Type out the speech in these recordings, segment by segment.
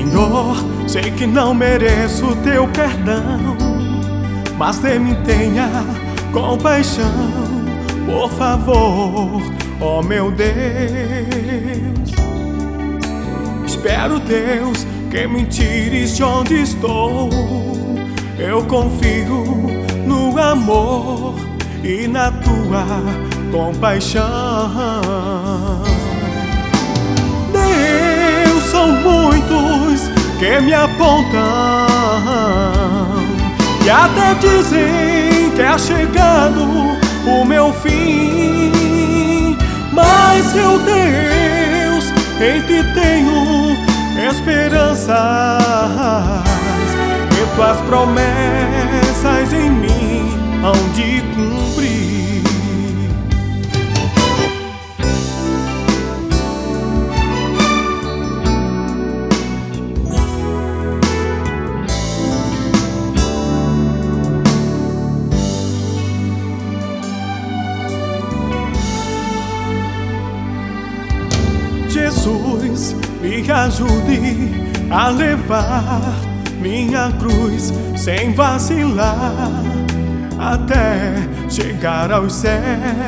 Senhor, sei que não mereço teu perdão, mas de mim tenha compaixão, por favor, ó meu Deus. Espero, Deus, que me tires de onde estou. Eu confio no amor e na tua compaixão. Deus, são muitos que me apontam e até dizem que é chegado o meu fim, mas eu, Deus, em ti tenho esperanças, e tuas promessas em mim hão de cumprir. Jesus, me ajude a levar minha cruz sem vacilar até chegar aos céus.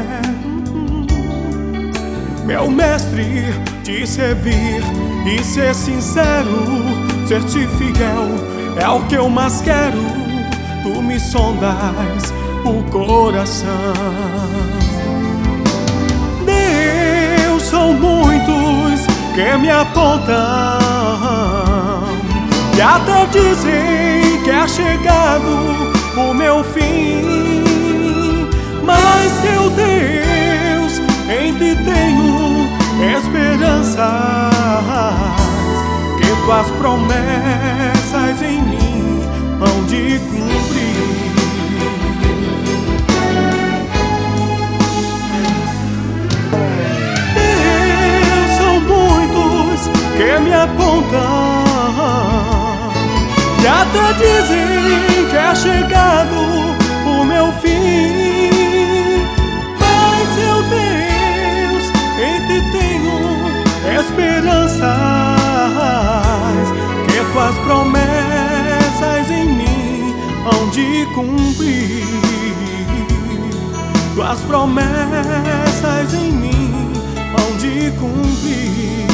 Meu mestre, te servir e ser sincero, ser-te fiel é o que eu mais quero. Tu me sondas o coração. Deus, são muitos que me apontam e até dizem que é chegado o meu fim, mas eu, Deus, em ti tenho esperanças, que tuas promessas em mim hão de cumprir. Deus, são muitos que me apontam e até dizem que é chegado o meu fim, mas eu, Deus, em ti tenho esperanças, que tuas promessas em mim hão de cumprir. Tuas promessas em mim hão de cumprir.